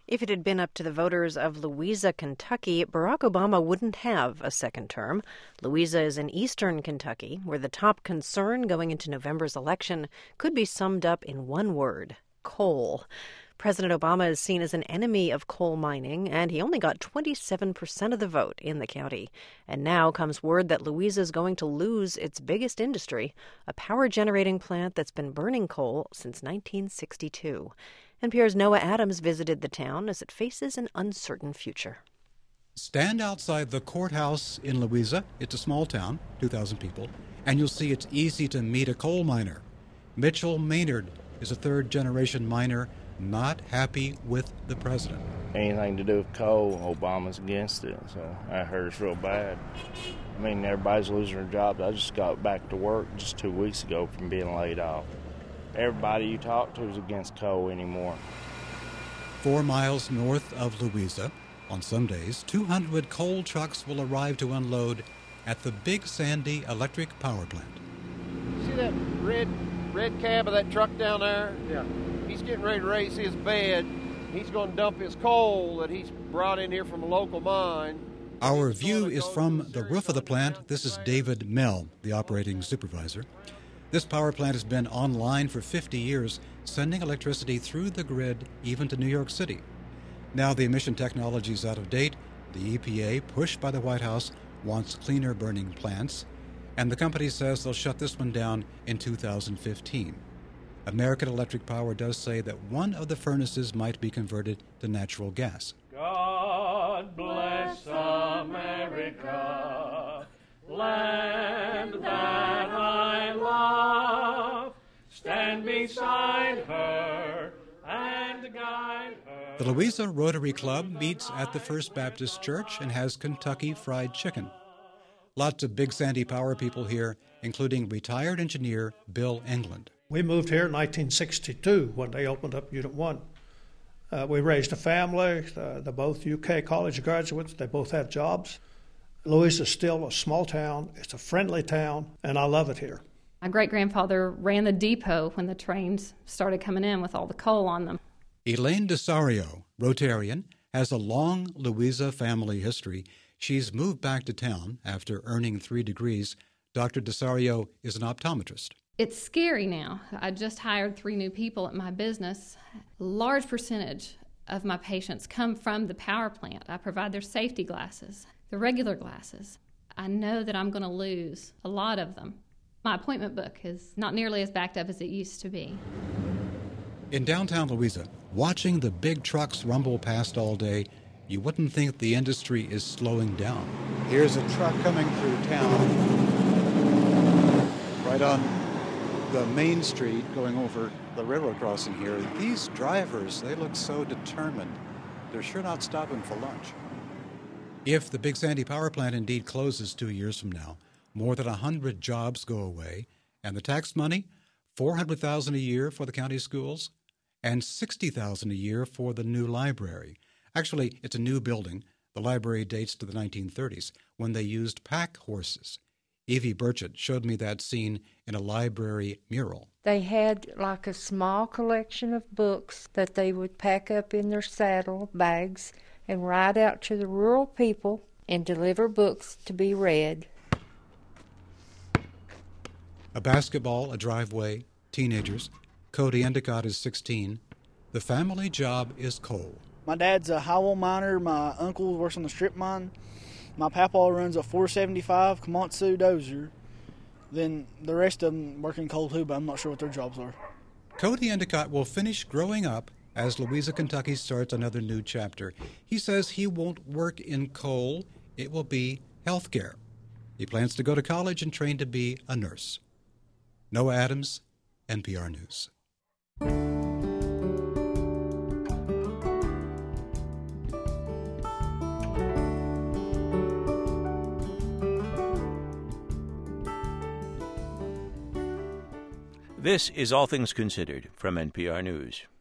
If it had been up to the voters of Louisa, Kentucky, Barack Obama wouldn't have a second term. Louisa is in eastern Kentucky, where the top concern going into November's election could be summed up in one word: coal. President Obama is seen as an enemy of coal mining, and he only got 27% of the vote in the county. And now comes word that Louisa is going to lose its biggest industry, a power-generating plant that's been burning coal since 1962. NPR's Noah Adams visited the town as it faces an uncertain future. Stand outside the courthouse in Louisa. It's a small town, 2,000 people, and you'll see it's easy to meet a coal miner. Mitchell Maynard is a third-generation miner, not happy with the president. Anything to do with coal, Obama's against it, so that hurts real bad. I mean, everybody's losing their jobs. I just got back to work just 2 weeks ago from being laid off. Everybody you talk to is against coal anymore. 4 miles north of Louisa, on some days, 200 coal trucks will arrive to unload at the Big Sandy Electric Power Plant. See that red cab of that truck down there? Yeah. He's getting ready to raise his bed. He's going to dump his coal that he's brought in here from a local mine. Our view is from the roof of the plant. This is David Mell, the operating supervisor. This power plant has been online for 50 years, sending electricity through the grid even to New York City. Now the emission technology is out of date. The EPA, pushed by the White House, wants cleaner burning plants, and the company says they'll shut this one down in 2015. American Electric Power does say that one of the furnaces might be converted to natural gas. God bless America, land that I love. Stand beside her and guide her. The Louisa Rotary Club meets at the First Baptist Church and has Kentucky Fried Chicken. Lots of Big Sandy Power people here, including retired engineer Bill England. We moved here in 1962 when they opened up Unit 1. We raised a family. They're both UK college graduates. They both have jobs. Louisa is still a small town. It's a friendly town, and I love it here. My great-grandfather ran the depot when the trains started coming in with all the coal on them. Elaine Desario, Rotarian, has a long Louisa family history. She's moved back to town after earning 3 degrees. Dr. Desario is an optometrist. It's scary now. I just hired 3 new people at my business. A large percentage of my patients come from the power plant. I provide their safety glasses, the regular glasses. I know that I'm going to lose a lot of them. My appointment book is not nearly as backed up as it used to be. In downtown Louisa, watching the big trucks rumble past all day, you wouldn't think the industry is slowing down. Here's a truck coming through town, right on the main street going over the railroad crossing here. These drivers, they look so determined. They're sure not stopping for lunch. If the Big Sandy Power Plant indeed closes 2 years from now, more than 100 jobs go away, and the tax money, $400,000 a year for the county schools, and $60,000 a year for the new library. Actually, it's a new building. The library dates to the 1930s, when they used pack horses. Evie Burchett showed me that scene in a library mural. They had like a small collection of books that they would pack up in their saddle bags and ride out to the rural people and deliver books to be read. A basketball, a driveway, teenagers. Cody Endicott is 16. The family job is coal. My dad's a highwall miner. My uncle works on the strip mine. My papa runs a 475 Komatsu dozer. Then the rest of them work in coal too, but I'm not sure what their jobs are. Cody Endicott will finish growing up as Louisa, Kentucky starts another new chapter. He says he won't work in coal. It will be healthcare. He plans to go to college and train to be a nurse. Noah Adams, NPR News. This is All Things Considered from NPR News.